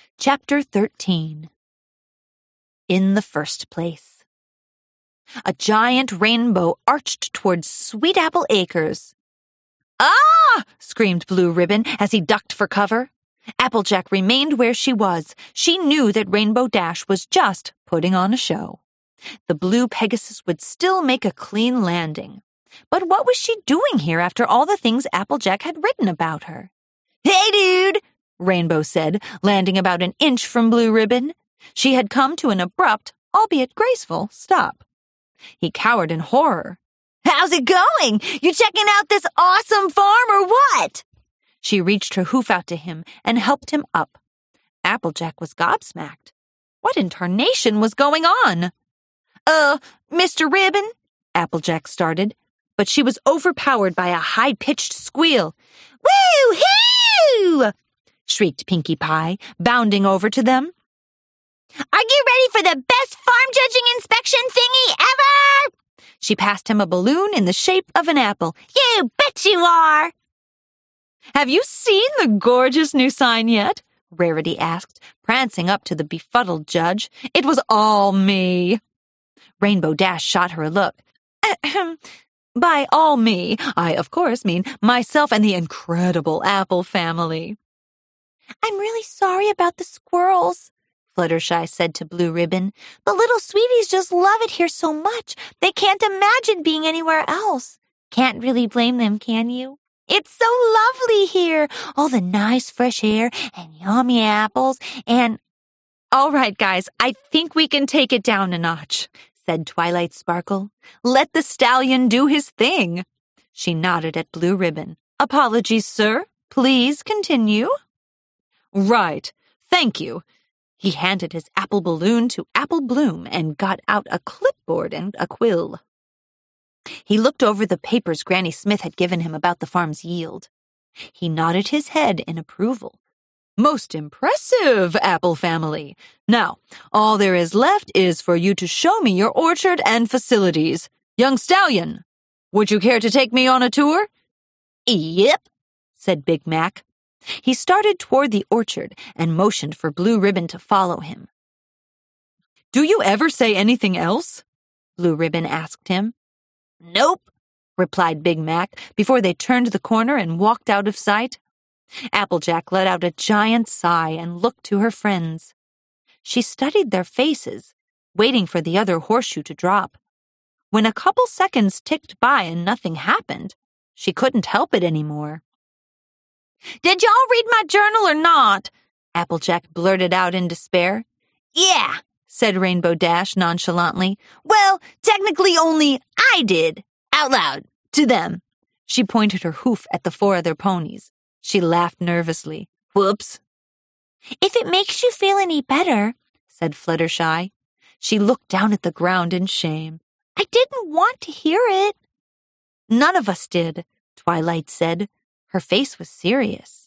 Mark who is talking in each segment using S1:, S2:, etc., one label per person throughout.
S1: Chapter 13. In the first place. A giant rainbow arched towards Sweet Apple Acres. "Ah!" screamed Blue Ribbon as he ducked for cover. Applejack remained where she was. She knew that Rainbow Dash was just putting on a show. The blue Pegasus would still make a clean landing. But what was she doing here after all the things Applejack had written about her? "Hey, dude!" Rainbow said, landing about an inch from Blue Ribbon. She had come to an abrupt, albeit graceful, stop. He cowered in horror. "How's it going? You checking out this awesome farm or what?" She reached her hoof out to him and helped him up. Applejack was gobsmacked. What in tarnation was going on? Mr. Ribbon," Applejack started, but she was overpowered by a high-pitched squeal. "Woo-hoo!" shrieked Pinkie Pie, bounding over to them. "Are you ready for the best farm judging inspection thingy ever?" She passed him a balloon in the shape of an apple. "You bet you are!" "Have you seen the gorgeous new sign yet?" Rarity asked, prancing up to the befuddled judge. "It was all me." Rainbow Dash shot her a look. "By all me, I of course mean myself and the incredible Apple family." "I'm really sorry about the squirrels," Fluttershy said to Blue Ribbon. "The little sweeties just love it here so much, they can't imagine being anywhere else. Can't really blame them, can you? It's so lovely here, all the nice fresh air and yummy apples and—" "All right, guys, I think we can take it down a notch," said Twilight Sparkle. "Let the stallion do his thing." She nodded at Blue Ribbon. "Apologies, sir. Please continue." "Right. Thank you." He handed his apple balloon to Apple Bloom and got out a clipboard and a quill. He looked over the papers Granny Smith had given him about the farm's yield. He nodded his head in approval. "Most impressive, Apple family. Now, all there is left is for you to show me your orchard and facilities. Young Stallion, would you care to take me on a tour?" "Yep," said Big Mac. He started toward the orchard and motioned for Blue Ribbon to follow him. "Do you ever say anything else?" Blue Ribbon asked him. "Nope," replied Big Mac before they turned the corner and walked out of sight. Applejack let out a giant sigh and looked to her friends. She studied their faces, waiting for the other horseshoe to drop. When a couple seconds ticked by and nothing happened, she couldn't help it anymore. "Did y'all read my journal or not?" Applejack blurted out in despair. "Yeah," said Rainbow Dash nonchalantly. "Well, technically only I did. Out loud. To them." She pointed her hoof at the 4 other ponies. She laughed nervously. "Whoops." "If it makes you feel any better," said Fluttershy. She looked down at the ground in shame. "I didn't want to hear it." "None of us did," Twilight said. Her face was serious.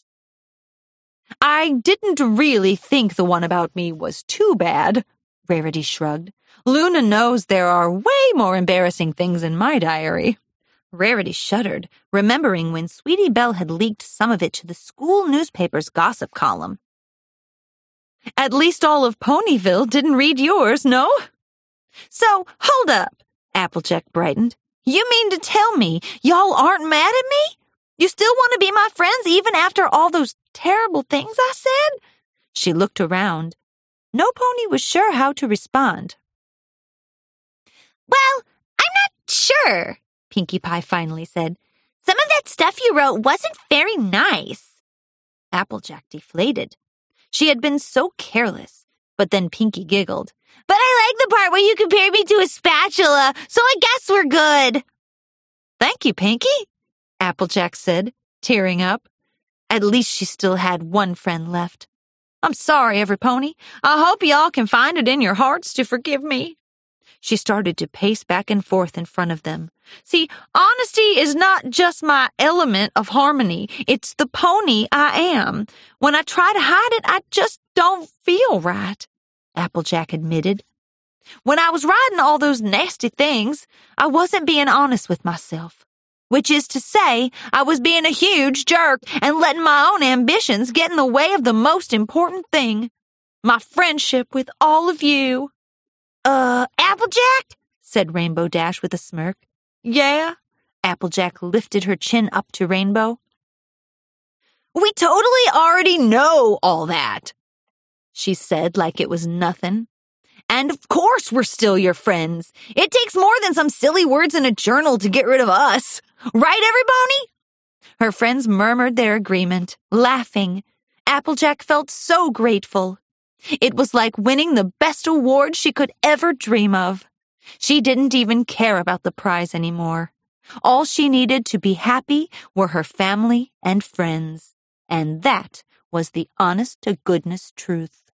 S1: "I didn't really think the one about me was too bad," Rarity shrugged. "Luna knows there are way more embarrassing things in my diary." Rarity shuddered, remembering when Sweetie Belle had leaked some of it to the school newspaper's gossip column. "At least all of Ponyville didn't read yours, no?" "So, hold up," Applejack brightened. "You mean to tell me y'all aren't mad at me? You still want to be my friends even after all those terrible things I said?" She looked around. No pony was sure how to respond. "Well, I'm not sure," Pinkie Pie finally said. "Some of that stuff you wrote wasn't very nice." Applejack deflated. She had been so careless, but then Pinkie giggled. "But I like the part where you compared me to a spatula, so I guess we're good." "Thank you, Pinkie," Applejack said, tearing up. At least she still had one friend left. "I'm sorry, every pony. I hope y'all can find it in your hearts to forgive me." She started to pace back and forth in front of them. "See, honesty is not just my element of harmony. It's the pony I am. When I try to hide it, I just don't feel right," Applejack admitted. "When I was writing all those nasty things, I wasn't being honest with myself. Which is to say, I was being a huge jerk and letting my own ambitions get in the way of the most important thing, my friendship with all of you." Applejack?" said Rainbow Dash with a smirk. "Yeah?" Applejack lifted her chin up to Rainbow. "We totally already know all that," she said like it was nothing. "And of course we're still your friends. It takes more than some silly words in a journal to get rid of us. Right, everybody?" Her friends murmured their agreement, laughing. Applejack felt so grateful. It was like winning the best award she could ever dream of. She didn't even care about the prize anymore. All she needed to be happy were her family and friends. And that was the honest-to-goodness truth.